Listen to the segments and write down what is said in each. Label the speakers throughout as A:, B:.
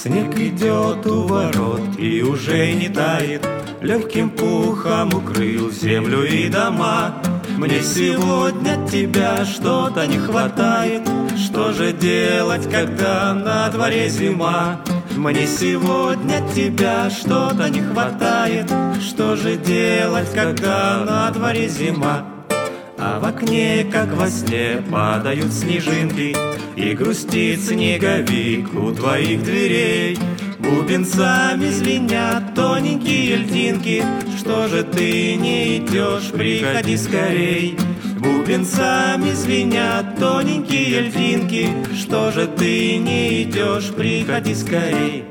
A: Снег идет у ворот и уже не тает, легким пухом укрыл землю и дома. Мне сегодня от тебя что-то не хватает. Что же делать, когда на дворе зима? Мне сегодня от тебя что-то не хватает. Что же делать, когда на дворе зима? А в окне, как во сне, падают снежинки, и грустит снеговик у твоих дверей. Бубенцами звенят тоненькие льдинки. Что же ты не идешь, приходи скорей. Бубенцами звенят тоненькие льдинки. Что же ты не идешь, приходи скорей.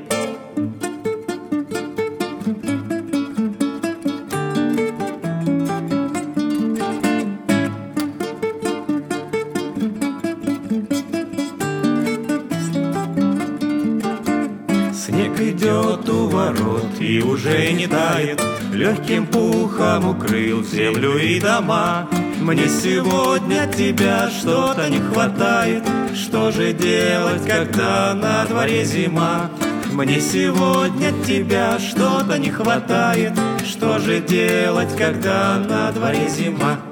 A: Снег идет у ворот и уже не тает, легким пухом укрыл землю и дома. Мне сегодня от тебя что-то не хватает. Что же делать, когда на дворе зима? Мне сегодня от тебя что-то не хватает. Что же делать, когда на дворе зима?